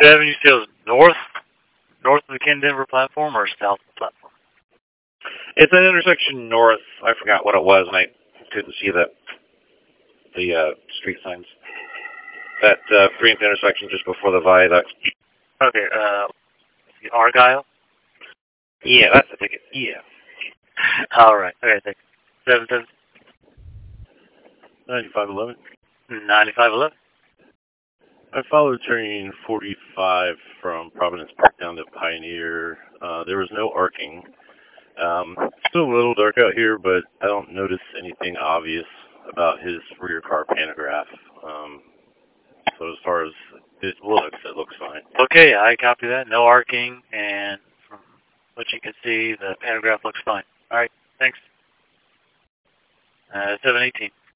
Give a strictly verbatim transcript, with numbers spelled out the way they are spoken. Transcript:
seven, you said it was north, north of the Ken Denver platform or south of the platform? It's an intersection north. I forgot what it was, and I couldn't see the the uh, street signs. That uh, Green's intersection just before the viaduct. Okay, uh, Argyle? Yeah, that's the ticket. Yeah. All right. Okay, thanks. seven seven ninety-five eleven. ninety-five eleven. I followed train forty-five from Providence Park down to Pioneer. Uh, there was no arcing. Um, still a little dark out here, but I don't notice anything obvious about his rear car pantograph. Um, so as far as it looks, it looks fine. Okay, I copy that. No arcing, and from what you can see, the pantograph looks fine. All right, thanks. Uh, seven eighteen.